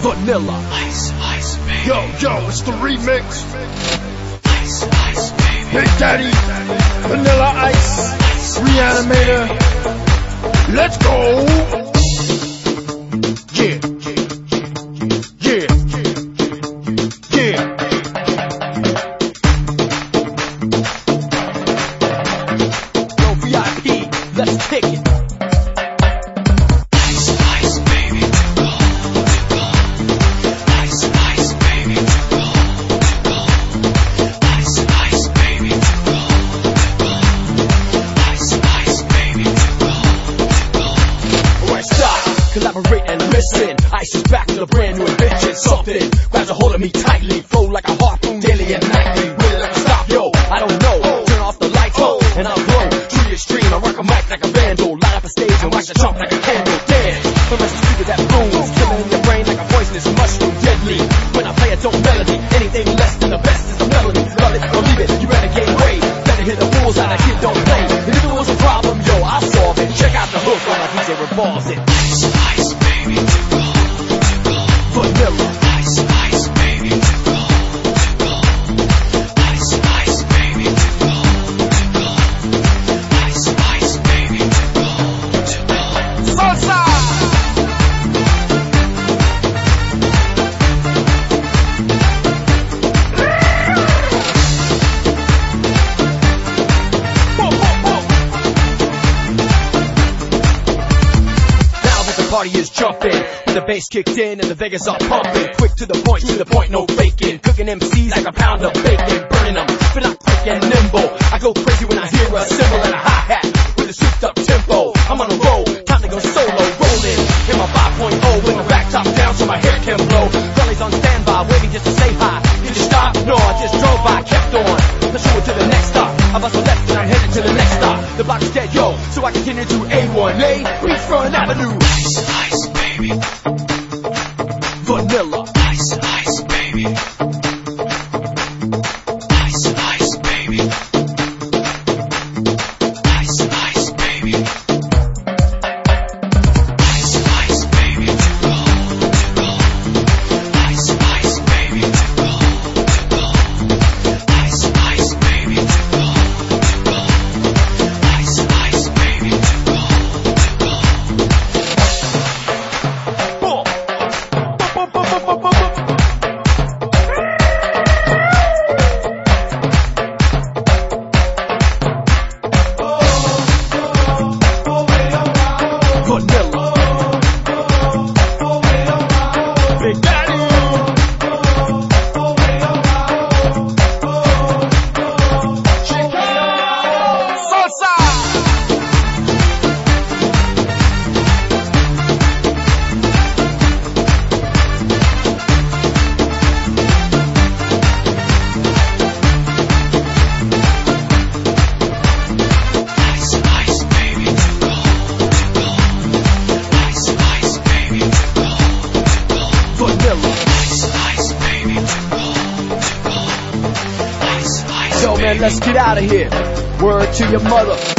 Vanilla Ice, ice, baby. Yo, it's the remix. Ice, ice, baby. Big Daddy, Vanilla Ice, Reanimator. Let's go. Yeah, yeah, yeah. Yo, VIP, let's kick it. Ice, ice, baby. Too cold, too cold. Ice, ice, baby. Too cold, too cold. Ice, ice, baby. Too cold, too cold. Ice, ice, baby. Too cold, too cold. Alright, stop, collaborate and listen. Ice is back with a brand new invention. Something grabs a hold of me tightly, flow like a harpoon daily and nightly. Will it ever stop? Yo, I don't know. Turn off the lights, and I'll blow to your stream. I rock a mic like a vandal, light up a stage and watch the jump like a candle. Dance, the rest of the speaker that booms, killing in your brain like a poisonous mushroom, deadly. When I play a dope melody, anything less than the best is a melody. Love it or leave it, you better gain weight. Better hit the rules out, that kid don't play. And if it was a problem, yo, I'll solve it. Check out the hook while my DJ revolves it. Ice, ice, baby. Too cold, too cold. Vanilla. Ice, ice, baby. Too cold, too cold. Ice, ice, baby. Too cold, too cold. Ice, ice, baby. Too cold, too cold. Salsa. Party is jumping, with the bass kicked in and the Vegas are pumping. Quick to the point, no faking. Cooking MCs like a pound of bacon, burning them, but not quick and nimble. I go crazy when I hear a cymbal and a hi-hat with a souped up tempo. I'm on a roll, time to go solo, rolling in my 5.0 with my back top down so my hair can blow. Belly's on standby, waiting just to say hi. Did you stop? No, I just drove by, kept on. Let's show it to the next stop. I bust a left and I'm headed to the next stop. The block is dead, yo, so I continue to A1A, Beachfront Avenue. Ice, ice, baby. Vanilla. Ice, ice, baby. Ice, ice, baby. Ice, ice, baby. Ice, ice, baby. Too cold, too cold. Ice, ice, baby. Too cold, too cold. Ice, ice, baby. Too cold, too cold. Ice, ice, baby. Too cold, too cold. Vanilla. Big Daddy. Salsa. Ice, ice, baby. Too cold, too cold. Ice, ice, baby. Too cold, too cold. Vanilla. Ice, ice, baby. Too cold, too cold. Ice, ice, Yo, man, baby. let's get out of here. Word to your mother.